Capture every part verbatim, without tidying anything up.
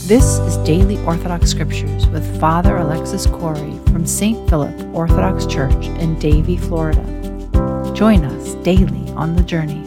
This is Daily Orthodox Scriptures with Father Alexis Corey from Saint Philip Orthodox Church in Davie, Florida. Join us daily on the journey.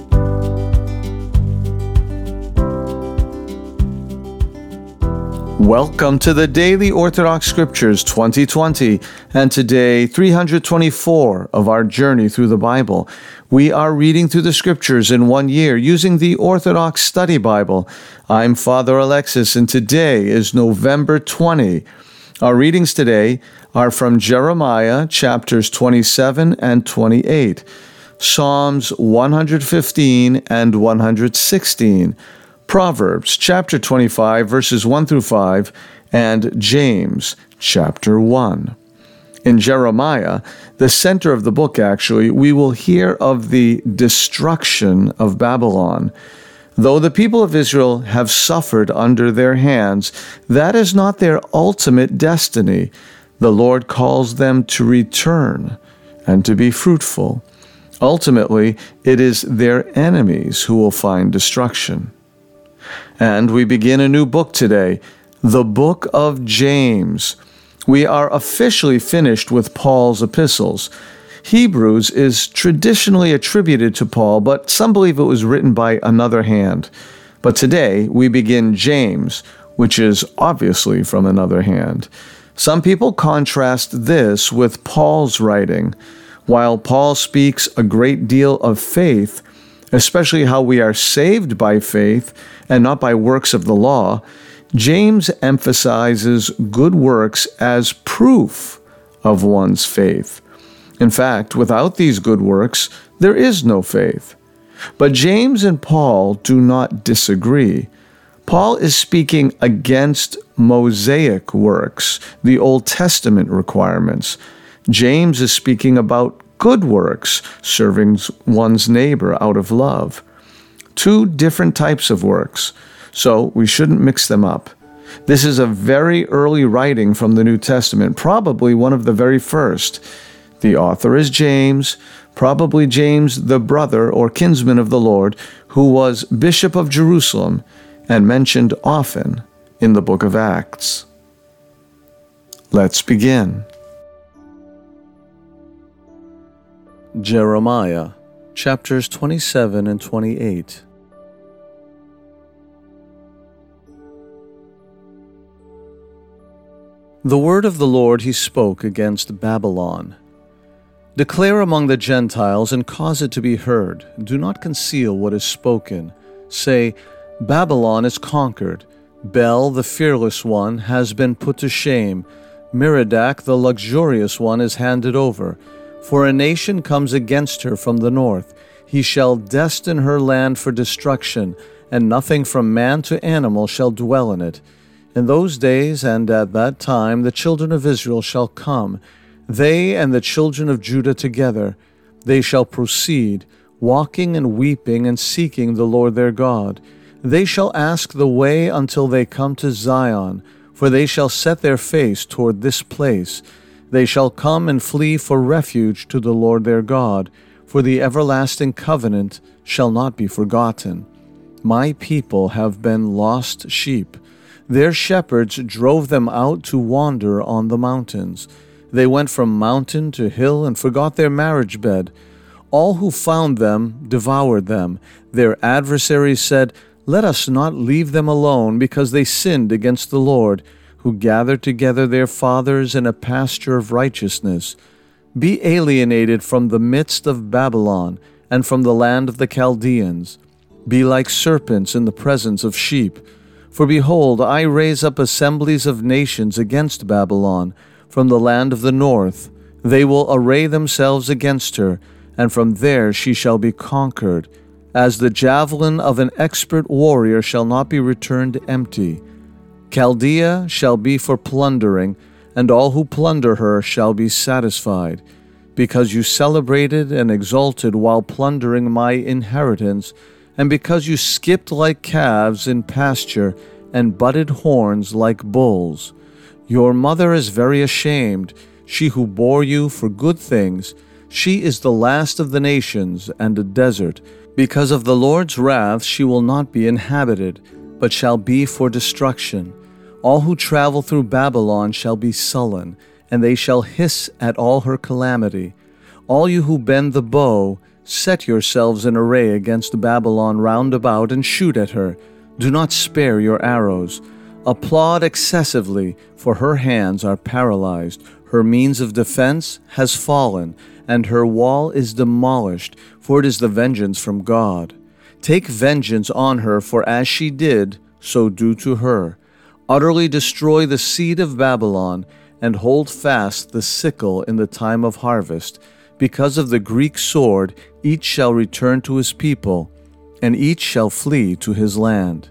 Welcome to the Daily Orthodox Scriptures twenty twenty, and today three hundred twenty-four of our journey through the Bible. We are reading through the Scriptures in one year using the Orthodox Study Bible. I'm Father Alexis, and today is November twentieth. Our readings today are from Jeremiah chapters twenty-seven and twenty-eight, Psalms one hundred fifteen and one hundred sixteen, Proverbs chapter twenty-five, verses one through five, and James chapter one. In Jeremiah, the center of the book actually, we will hear of the destruction of Babylon. Though the people of Israel have suffered under their hands, that is not their ultimate destiny. The Lord calls them to return and to be fruitful. Ultimately, it is their enemies who will find destruction. And we begin a new book today, the book of James. We are officially finished with Paul's epistles. Hebrews is traditionally attributed to Paul, but some believe it was written by another hand. But today we begin James, which is obviously from another hand. Some people contrast this with Paul's writing. While Paul speaks a great deal of faith, especially how we are saved by faith and not by works of the law, James emphasizes good works as proof of one's faith. In fact, without these good works, there is no faith. But James and Paul do not disagree. Paul is speaking against Mosaic works, the Old Testament requirements. James is speaking about good works, serving one's neighbor out of love. Two different types of works, so we shouldn't mix them up. This is a very early writing from the New Testament, probably one of the very first. The author is James, probably James, the brother or kinsman of the Lord, who was Bishop of Jerusalem and mentioned often in the book of Acts. Let's begin. Jeremiah, chapters twenty-seven and twenty-eight. The word of the Lord he spoke against Babylon. Declare among the Gentiles and cause it to be heard. Do not conceal what is spoken. Say, Babylon is conquered. Bel, the fearless one, has been put to shame. Merodach, the luxurious one, is handed over. For a nation comes against her from the north. He shall destine her land for destruction, and nothing from man to animal shall dwell in it. In those days and at that time the children of Israel shall come, they and the children of Judah together. They shall proceed, walking and weeping and seeking the Lord their God. They shall ask the way until they come to Zion, for they shall set their face toward this place. They shall come and flee for refuge to the Lord their God, for the everlasting covenant shall not be forgotten. My people have been lost sheep. Their shepherds drove them out to wander on the mountains. They went from mountain to hill and forgot their marriage bed. All who found them devoured them. Their adversaries said, Let us not leave them alone, because they sinned against the Lord, who gathered together their fathers in a pasture of righteousness. Be alienated from the midst of Babylon, and from the land of the Chaldeans. Be like serpents in the presence of sheep. For behold, I raise up assemblies of nations against Babylon, from the land of the north. They will array themselves against her, and from there she shall be conquered. As the javelin of an expert warrior shall not be returned empty. Chaldea shall be for plundering, and all who plunder her shall be satisfied. Because you celebrated and exalted while plundering my inheritance, and because you skipped like calves in pasture, and butted horns like bulls. Your mother is very ashamed, she who bore you for good things. She is the last of the nations and a desert. Because of the Lord's wrath she will not be inhabited, but shall be for destruction. All who travel through Babylon shall be sullen, and they shall hiss at all her calamity. All you who bend the bow, set yourselves in array against Babylon round about, and shoot at her. Do not spare your arrows. Applaud excessively, for her hands are paralyzed. Her means of defense has fallen, and her wall is demolished, for it is the vengeance from God. Take vengeance on her, for as she did, so do to her. Utterly destroy the seed of Babylon, and hold fast the sickle in the time of harvest. Because of the Greek sword, each shall return to his people, and each shall flee to his land.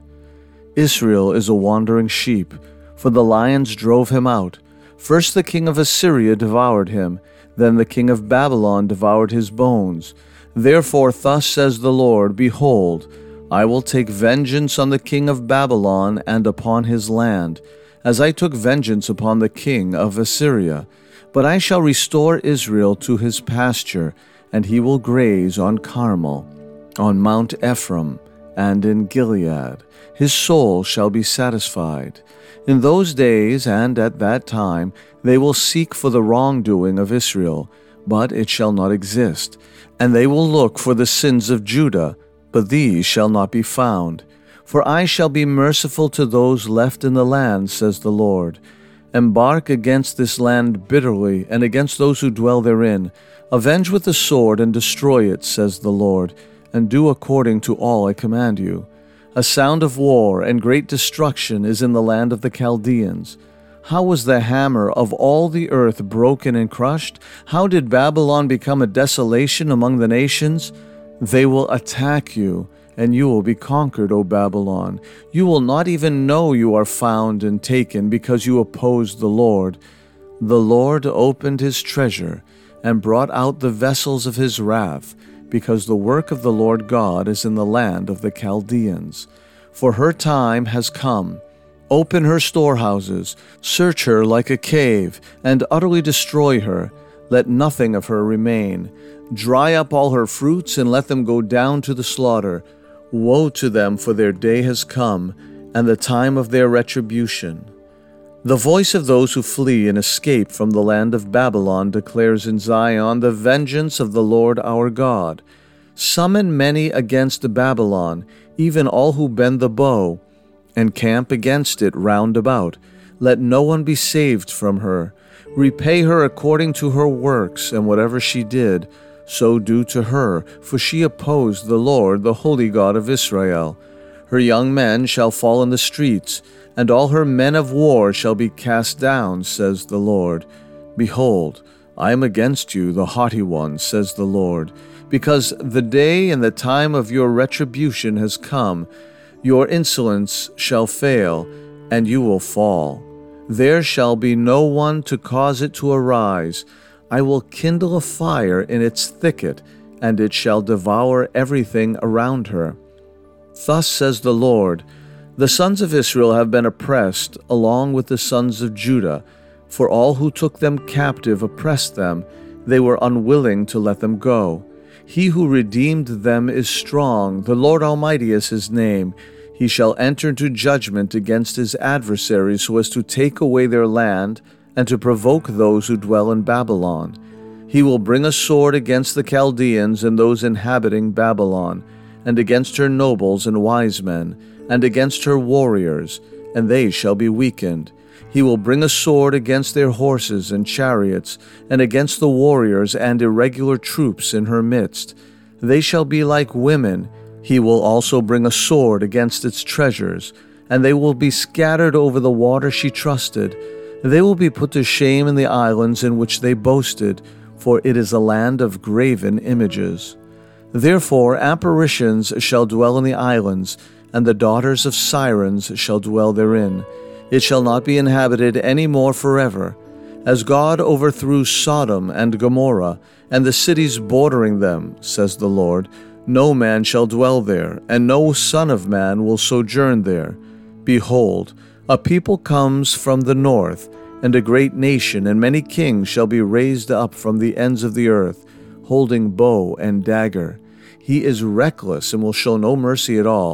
Israel is a wandering sheep, for the lions drove him out. First the king of Assyria devoured him, then the king of Babylon devoured his bones. Therefore thus says the Lord, Behold, I will take vengeance on the king of Babylon and upon his land, as I took vengeance upon the king of Assyria. But I shall restore Israel to his pasture, and he will graze on Carmel, on Mount Ephraim, and in Gilead. His soul shall be satisfied. In those days and at that time they will seek for the wrongdoing of Israel, but it shall not exist. And they will look for the sins of Judah, but these shall not be found. For I shall be merciful to those left in the land, says the Lord. Embark against this land bitterly, and against those who dwell therein. Avenge with the sword and destroy it, says the Lord, and do according to all I command you. A sound of war and great destruction is in the land of the Chaldeans. How was the hammer of all the earth broken and crushed? How did Babylon become a desolation among the nations? They will attack you, and you will be conquered, O Babylon. You will not even know you are found and taken, because you opposed the Lord. The Lord opened his treasure and brought out the vessels of his wrath, because the work of the Lord God is in the land of the Chaldeans. For her time has come. Open her storehouses, search her like a cave, and utterly destroy her. Let nothing of her remain. Dry up all her fruits, and let them go down to the slaughter. Woe to them, for their day has come, and the time of their retribution. The voice of those who flee and escape from the land of Babylon declares in Zion the vengeance of the Lord our God. Summon many against Babylon, even all who bend the bow, and camp against it round about. Let no one be saved from her. Repay her according to her works, and whatever she did, so do to her, for she opposed the Lord, the holy God of Israel. Her young men shall fall in the streets, and all her men of war shall be cast down, says the Lord. Behold, I am against you, the haughty one, says the Lord, because the day and the time of your retribution has come. Your insolence shall fail, and you will fall. There shall be no one to cause it to arise. I will kindle a fire in its thicket, and it shall devour everything around her. Thus says the Lord, the sons of Israel have been oppressed, along with the sons of Judah, for all who took them captive oppressed them. They were unwilling to let them go. He who redeemed them is strong, the Lord Almighty is his name. He shall enter into judgment against his adversaries so as to take away their land and to provoke those who dwell in Babylon. He will bring a sword against the Chaldeans and those inhabiting Babylon, and against her nobles and wise men, and against her warriors, and they shall be weakened. He will bring a sword against their horses and chariots, and against the warriors and irregular troops in her midst. They shall be like women. He will also bring a sword against its treasures, and they will be scattered over the water she trusted. They will be put to shame in the islands in which they boasted, for it is a land of graven images. Therefore apparitions shall dwell in the islands, and the daughters of sirens shall dwell therein. It shall not be inhabited any more forever. As God overthrew Sodom and Gomorrah, and the cities bordering them, says the Lord, no man shall dwell there, and no son of man will sojourn there. Behold, a people comes from the north, and a great nation, and many kings shall be raised up from the ends of the earth, holding bow and dagger. He is reckless and will show no mercy at all.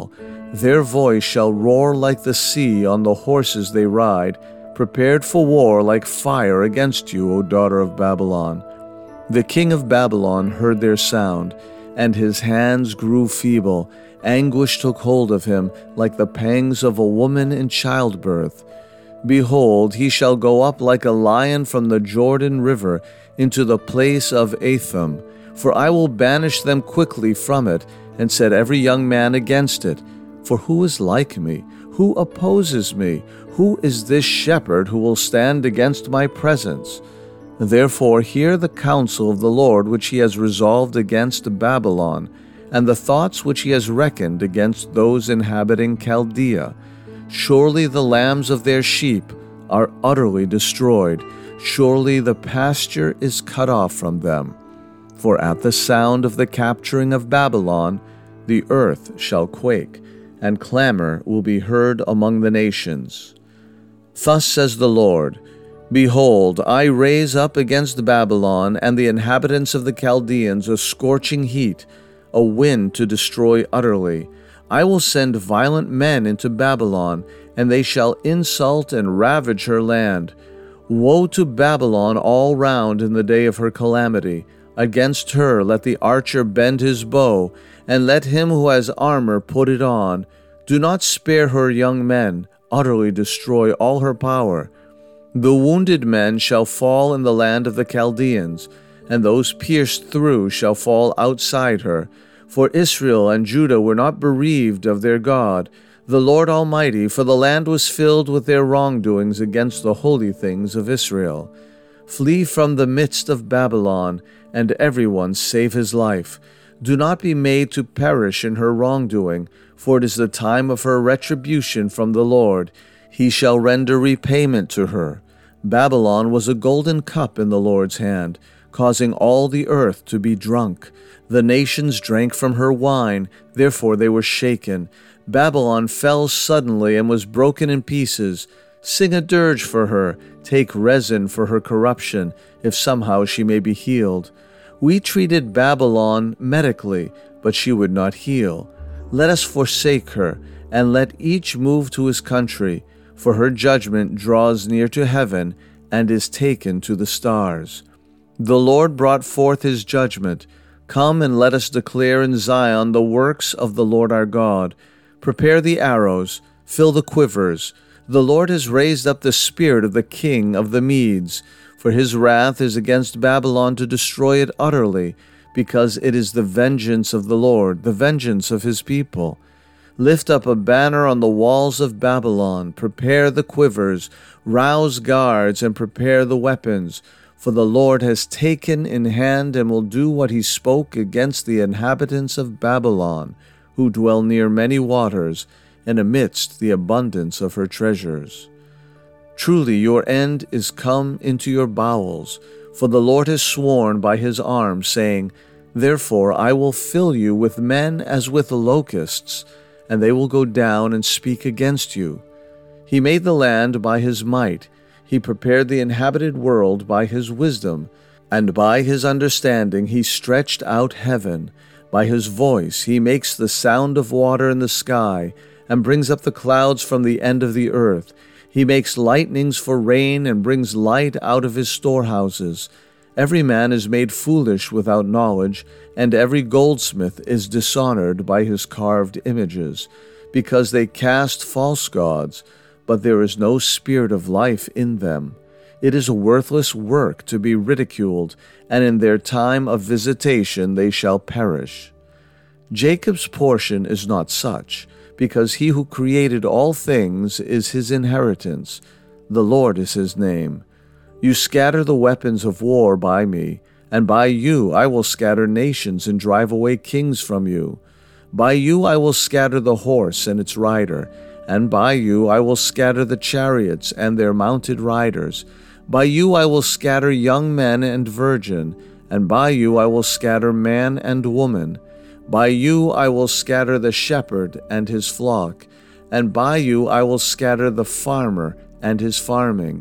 Their voice shall roar like the sea on the horses they ride, prepared for war like fire against you, O daughter of Babylon. The king of Babylon heard their sound, and his hands grew feeble. Anguish took hold of him like the pangs of a woman in childbirth. Behold, he shall go up like a lion from the Jordan River into the place of Atham. For I will banish them quickly from it, and set every young man against it. For who is like me? Who opposes me? Who is this shepherd who will stand against my presence? Therefore hear the counsel of the Lord which he has resolved against Babylon, and the thoughts which he has reckoned against those inhabiting Chaldea. Surely the lambs of their sheep are utterly destroyed. Surely the pasture is cut off from them. For at the sound of the capturing of Babylon, the earth shall quake, and clamor will be heard among the nations. Thus says the Lord, Behold, I raise up against Babylon and the inhabitants of the Chaldeans a scorching heat, a wind to destroy utterly. I will send violent men into Babylon, and they shall insult and ravage her land. Woe to Babylon all round in the day of her calamity. Against her let the archer bend his bow, and let him who has armor put it on. Do not spare her young men, utterly destroy all her power. The wounded men shall fall in the land of the Chaldeans, and those pierced through shall fall outside her. For Israel and Judah were not bereaved of their God, the Lord Almighty, for the land was filled with their wrongdoings against the holy things of Israel. Flee from the midst of Babylon, and everyone save his life. Do not be made to perish in her wrongdoing, for it is the time of her retribution from the Lord. He shall render repayment to her. Babylon was a golden cup in the Lord's hand, causing all the earth to be drunk. The nations drank from her wine, therefore they were shaken. Babylon fell suddenly and was broken in pieces. Sing a dirge for her, take resin for her corruption, if somehow she may be healed. We treated Babylon medically, but she would not heal. Let us forsake her, and let each move to his country, for her judgment draws near to heaven, and is taken to the stars. The Lord brought forth his judgment. Come and let us declare in Zion the works of the Lord our God. Prepare the arrows, fill the quivers. The Lord has raised up the spirit of the king of the Medes, for his wrath is against Babylon to destroy it utterly, because it is the vengeance of the Lord, the vengeance of his people. Lift up a banner on the walls of Babylon, prepare the quivers, rouse guards, and prepare the weapons. For the Lord has taken in hand and will do what he spoke against the inhabitants of Babylon, who dwell near many waters, and amidst the abundance of her treasures. Truly your end is come into your bowels, for the Lord has sworn by his arm, saying, Therefore I will fill you with men as with locusts, and they will go down and speak against you. He made the land by his might. He prepared the inhabited world by his wisdom, and by his understanding he stretched out heaven. By his voice he makes the sound of water in the sky, and brings up the clouds from the end of the earth. He makes lightnings for rain, and brings light out of his storehouses. Every man is made foolish without knowledge, and every goldsmith is dishonored by his carved images, because they cast false gods, but there is no spirit of life in them. It is a worthless work to be ridiculed, and in their time of visitation they shall perish. Jacob's portion is not such, because he who created all things is his inheritance. The Lord is his name. You scatter the weapons of war by me, and by you I will scatter nations and drive away kings from you. By you I will scatter the horse and its rider, and by you I will scatter the chariots and their mounted riders. By you I will scatter young men and virgin, and by you I will scatter man and woman. By you I will scatter the shepherd and his flock, and by you I will scatter the farmer and his farming.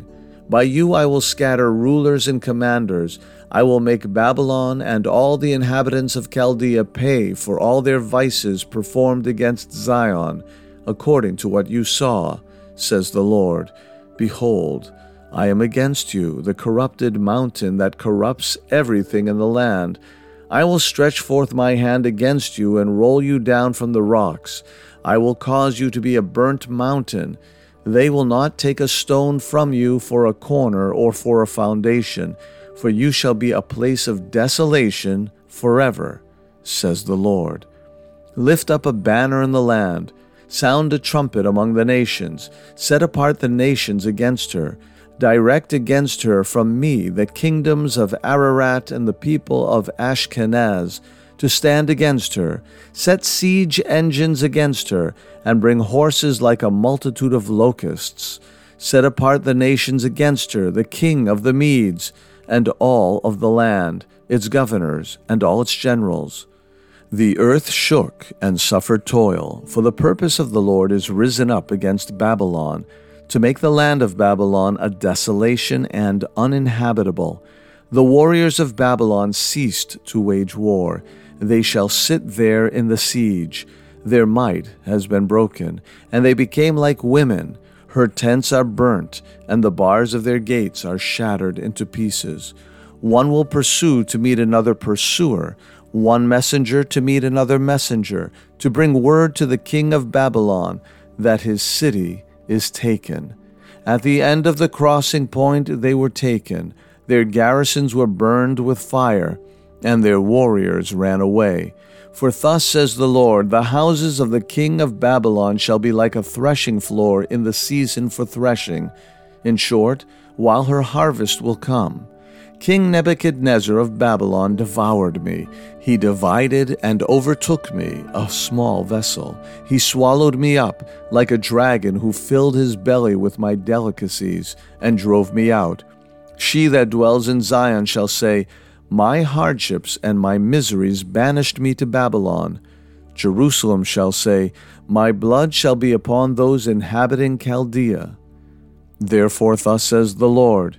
By you I will scatter rulers and commanders. I will make Babylon and all the inhabitants of Chaldea pay for all their vices performed against Zion, according to what you saw, says the Lord. Behold, I am against you, the corrupted mountain that corrupts everything in the land. I will stretch forth my hand against you and roll you down from the rocks. I will cause you to be a burnt mountain. They will not take a stone from you for a corner or for a foundation, for you shall be a place of desolation forever, says the Lord. Lift up a banner in the land. Sound a trumpet among the nations. Set apart the nations against her. Direct against her from me the kingdoms of Ararat and the people of Ashkenaz, to stand against her. Set siege engines against her, and bring horses like a multitude of locusts. Set apart the nations against her, the king of the Medes, and all of the land, its governors, and all its generals. The earth shook and suffered toil, for the purpose of the Lord is risen up against Babylon, to make the land of Babylon a desolation and uninhabitable. The warriors of Babylon ceased to wage war. They shall sit there in the siege. Their might has been broken, and they became like women. Her tents are burnt, and the bars of their gates are shattered into pieces. One will pursue to meet another pursuer, one messenger to meet another messenger, to bring word to the king of Babylon that his city is taken. At the end of the crossing point they were taken. Their garrisons were burned with fire, and their warriors ran away. For thus says the Lord, the houses of the king of Babylon shall be like a threshing floor in the season for threshing. In short, while her harvest will come. King Nebuchadnezzar of Babylon devoured me. He divided and overtook me, a small vessel. He swallowed me up like a dragon who filled his belly with my delicacies and drove me out. She that dwells in Zion shall say, my hardships and my miseries banished me to Babylon. Jerusalem shall say, my blood shall be upon those inhabiting Chaldea. Therefore thus says the Lord,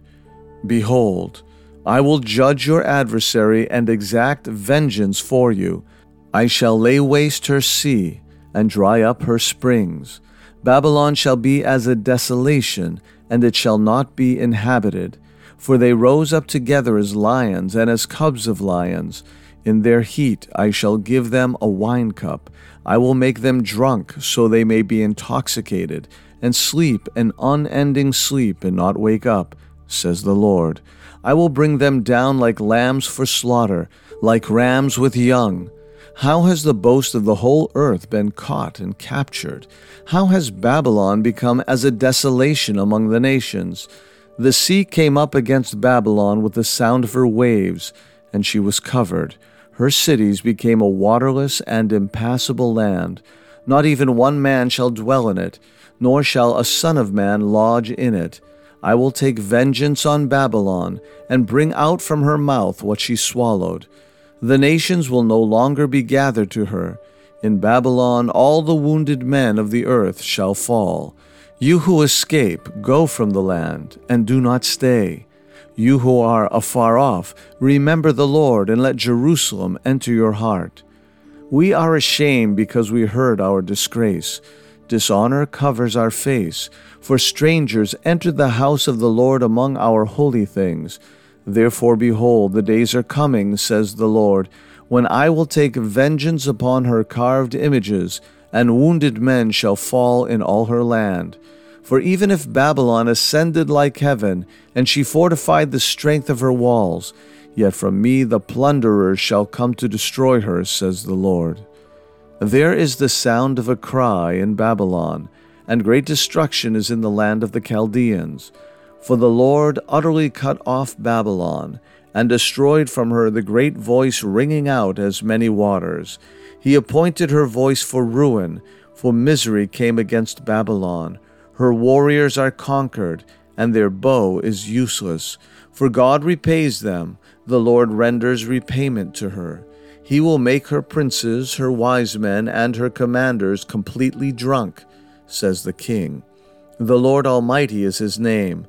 behold, I will judge your adversary and exact vengeance for you. I shall lay waste her sea and dry up her springs. Babylon shall be as a desolation, and it shall not be inhabited. For they rose up together as lions and as cubs of lions. In their heat I shall give them a wine cup. I will make them drunk, so they may be intoxicated, and sleep an unending sleep and not wake up, says the Lord. I will bring them down like lambs for slaughter, like rams with young. How has the boast of the whole earth been caught and captured? How has Babylon become as a desolation among the nations? The sea came up against Babylon with the sound of her waves, and she was covered. Her cities became a waterless and impassable land. Not even one man shall dwell in it, nor shall a son of man lodge in it. I will take vengeance on Babylon, and bring out from her mouth what she swallowed. The nations will no longer be gathered to her. In Babylon all the wounded men of the earth shall fall. You who escape, go from the land, and do not stay. You who are afar off, remember the Lord, and let Jerusalem enter your heart. We are ashamed because we heard our disgrace. Dishonor covers our face, for strangers entered the house of the Lord among our holy things. Therefore, behold, the days are coming, says the Lord, when I will take vengeance upon her carved images, and wounded men shall fall in all her land. For even if Babylon ascended like heaven, and she fortified the strength of her walls, yet from me the plunderers shall come to destroy her, says the Lord. There is the sound of a cry in Babylon, and great destruction is in the land of the Chaldeans. For the Lord utterly cut off Babylon, and destroyed from her the great voice ringing out as many waters. He appointed her voice for ruin, for misery came against Babylon. Her warriors are conquered, and their bow is useless. For God repays them, the Lord renders repayment to her. He will make her princes, her wise men, and her commanders completely drunk, says the King. The Lord Almighty is his name.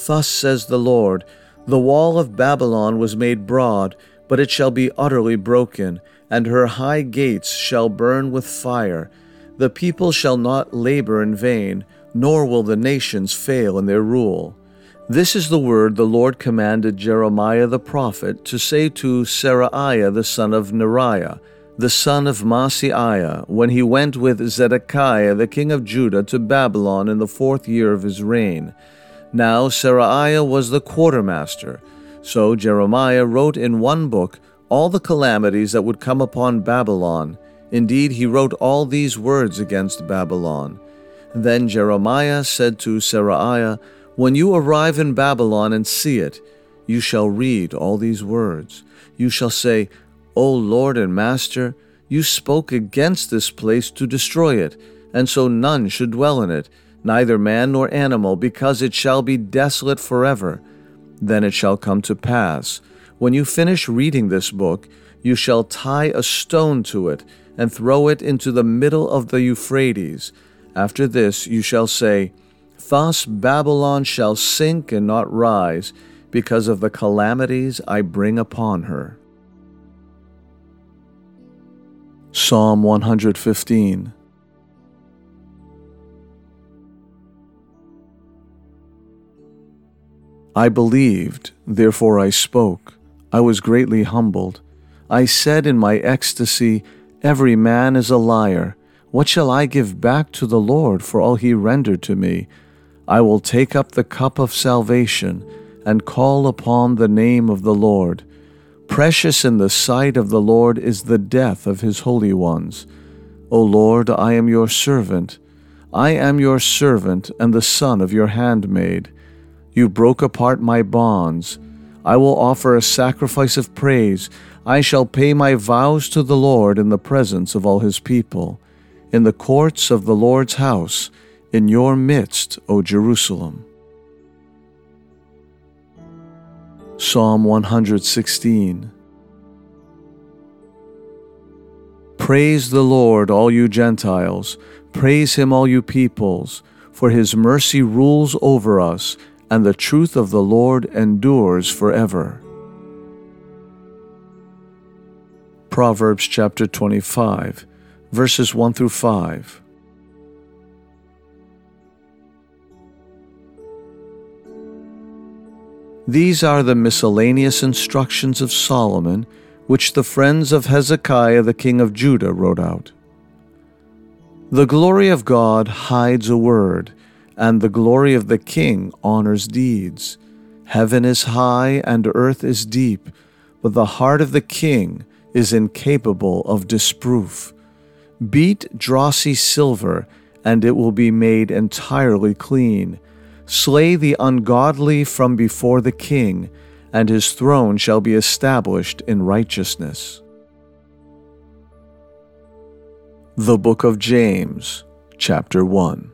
Thus says the Lord, the wall of Babylon was made broad, but it shall be utterly broken, and her high gates shall burn with fire. The people shall not labor in vain, nor will the nations fail in their rule. This is the word the Lord commanded Jeremiah the prophet to say to Seraiah the son of Neriah, the son of Maaseiah, when he went with Zedekiah the king of Judah to Babylon in the fourth year of his reign. Now Seraiah was the quartermaster. So Jeremiah wrote in one book all the calamities that would come upon Babylon. Indeed, he wrote all these words against Babylon. Then Jeremiah said to Seraiah, when you arrive in Babylon and see it, you shall read all these words. You shall say, O Lord and Master, you spoke against this place to destroy it, and so none should dwell in it, neither man nor animal, because it shall be desolate forever. Then it shall come to pass, when you finish reading this book, you shall tie a stone to it, and throw it into the middle of the Euphrates. After this you shall say, Thus Babylon shall sink and not rise, because of the calamities I bring upon her. Psalm one hundred fifteen. I believed, therefore I spoke. I was greatly humbled. I said in my ecstasy, Every man is a liar. What shall I give back to the Lord for all he rendered to me? I will take up the cup of salvation and call upon the name of the Lord. Precious in the sight of the Lord is the death of his holy ones. O Lord, I am your servant. I am your servant and the son of your handmaid. You broke apart my bonds. I will offer a sacrifice of praise. I shall pay my vows to the Lord in the presence of all his people, in the courts of the Lord's house, in your midst, O Jerusalem. Psalm one hundred sixteen. Praise the Lord, all you Gentiles. Praise him, all you peoples. For his mercy rules over us, and the truth of the Lord endures forever. Proverbs chapter twenty-five, verses one through five. These are the miscellaneous instructions of Solomon, which the friends of Hezekiah the king of Judah wrote out. The glory of God hides a word, and the glory of the king honors deeds. Heaven is high and earth is deep, but the heart of the king is incapable of disproof. Beat drossy silver, and it will be made entirely clean. Slay the ungodly from before the king, and his throne shall be established in righteousness. The Book of James, chapter one.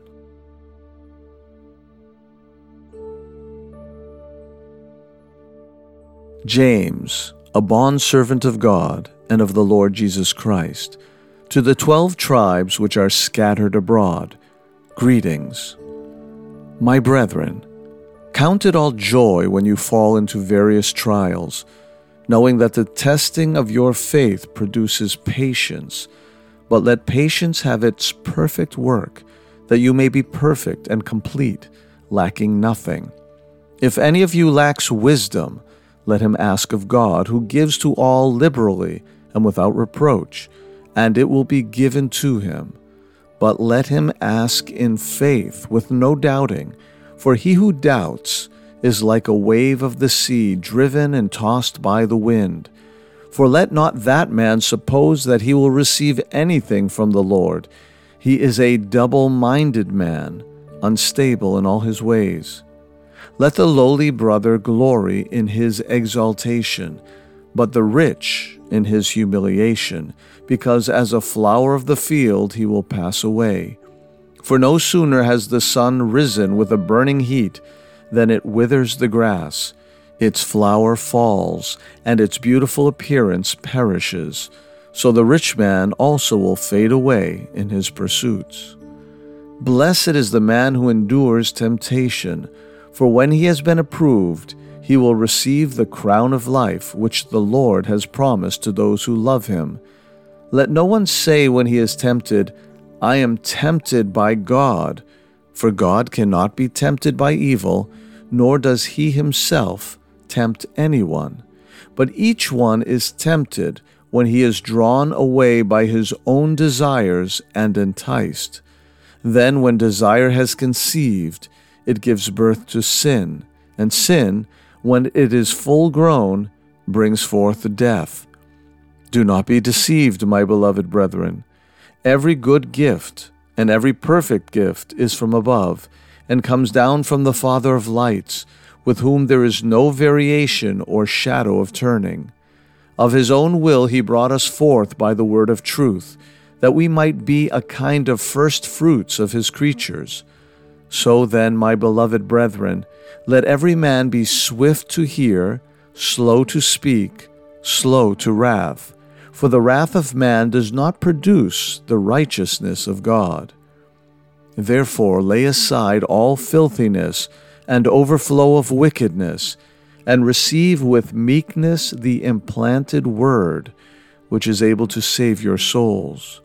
James, a bondservant of God and of the Lord Jesus Christ, to the twelve tribes which are scattered abroad, greetings. My brethren, count it all joy when you fall into various trials, knowing that the testing of your faith produces patience. But let patience have its perfect work, that you may be perfect and complete, lacking nothing. If any of you lacks wisdom, let him ask of God, who gives to all liberally and without reproach, and it will be given to him. But let him ask in faith, with no doubting, for he who doubts is like a wave of the sea, driven and tossed by the wind. For let not that man suppose that he will receive anything from the Lord. He is a double-minded man, unstable in all his ways. Let the lowly brother glory in his exaltation, but the rich in his humiliation, because as a flower of the field he will pass away. For no sooner has the sun risen with a burning heat than it withers the grass, its flower falls, and its beautiful appearance perishes. So the rich man also will fade away in his pursuits. Blessed is the man who endures temptation, For when he has been approved, he will receive the crown of life which the Lord has promised to those who love him. Let no one say when he is tempted, I am tempted by God, for God cannot be tempted by evil, nor does he himself tempt anyone. But each one is tempted when he is drawn away by his own desires and enticed. Then when desire has conceived, it gives birth to sin, and sin, when it is full grown, brings forth death. Do not be deceived, my beloved brethren. Every good gift and every perfect gift is from above, and comes down from the Father of lights, with whom there is no variation or shadow of turning. Of his own will he brought us forth by the word of truth, that we might be a kind of first fruits of his creatures. So then, my beloved brethren, let every man be swift to hear, slow to speak, slow to wrath. For the wrath of man does not produce the righteousness of God. Therefore lay aside all filthiness and overflow of wickedness, and receive with meekness the implanted word, which is able to save your souls.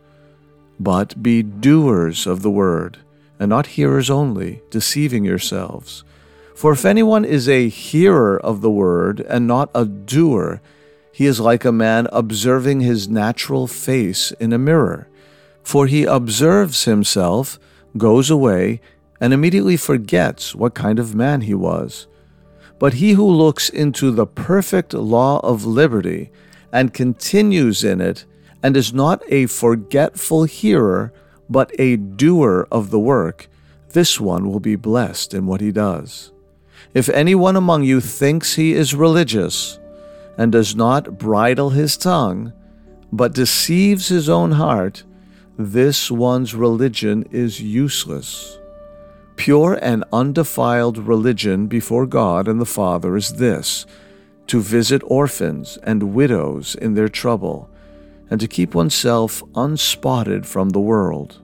But be doers of the word, and not hearers only, deceiving yourselves. For if anyone is a hearer of the word and not a doer, he is like a man observing his natural face in a mirror. For he observes himself, goes away, and immediately forgets what kind of man he was. But he who looks into the perfect law of liberty and continues in it, and is not a forgetful hearer, but a doer of the work, this one will be blessed in what he does. If anyone among you thinks he is religious, and does not bridle his tongue, but deceives his own heart, this one's religion is useless. Pure and undefiled religion before God and the Father is this, to visit orphans and widows in their trouble, and to keep oneself unspotted from the world.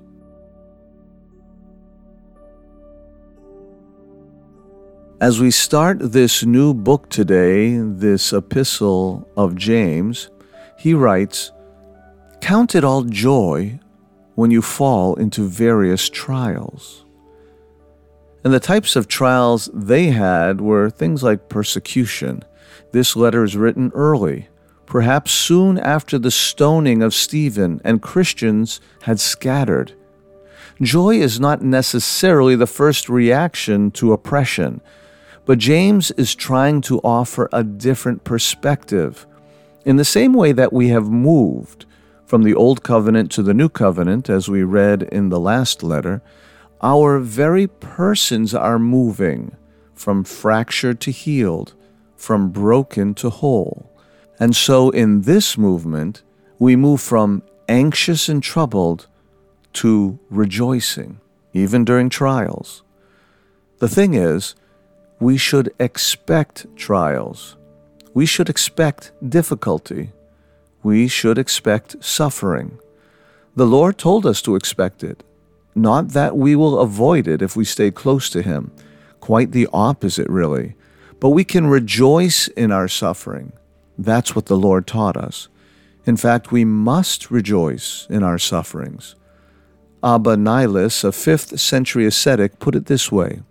As we start this new book today, this epistle of James, he writes, "Count it all joy when you fall into various trials." And the types of trials they had were things like persecution. This letter is written early, perhaps soon after the stoning of Stephen, and Christians had scattered. Joy is not necessarily the first reaction to oppression, but James is trying to offer a different perspective. In the same way that we have moved from the Old Covenant to the New Covenant, as we read in the last letter, our very persons are moving from fractured to healed, from broken to whole. And so in this movement, we move from anxious and troubled to rejoicing, even during trials. The thing is, we should expect trials. We should expect difficulty. We should expect suffering. The Lord told us to expect it, not that we will avoid it if we stay close to Him. Quite the opposite, really. But we can rejoice in our suffering. That's what the Lord taught us. In fact, we must rejoice in our sufferings. Abba Nihilus, a fifth century ascetic, put it this way: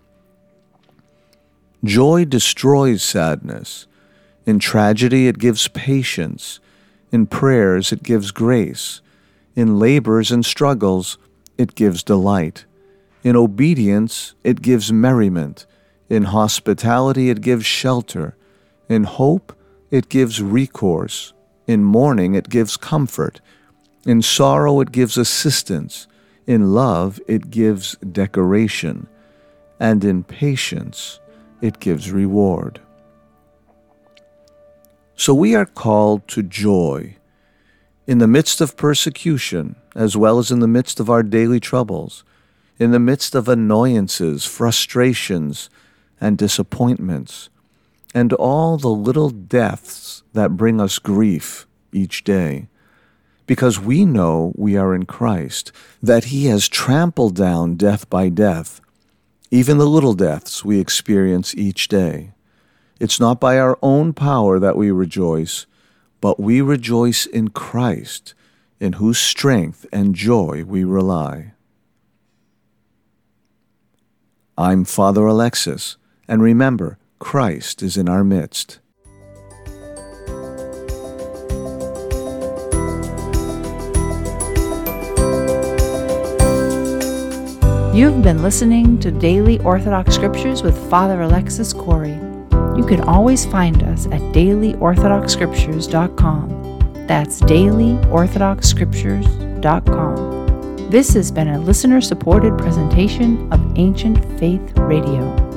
joy destroys sadness. In tragedy, it gives patience. In prayers, it gives grace. In labors and struggles, it gives delight. In obedience, it gives merriment. In hospitality, it gives shelter. In hope, it gives recourse. In mourning, it gives comfort. In sorrow, it gives assistance. In love, it gives decoration. And in patience, it gives reward. So we are called to joy in the midst of persecution, as well as in the midst of our daily troubles, in the midst of annoyances, frustrations, and disappointments, and all the little deaths that bring us grief each day, because we know we are in Christ, that He has trampled down death by death, even the little deaths we experience each day. It's not by our own power that we rejoice, but we rejoice in Christ, in whose strength and joy we rely. I'm Father Alexis, and remember, Christ is in our midst. You've been listening to Daily Orthodox Scriptures with Father Alexis Corey. You can always find us at daily orthodox scriptures dot com. That's daily orthodox scriptures dot com. This has been a listener-supported presentation of Ancient Faith Radio.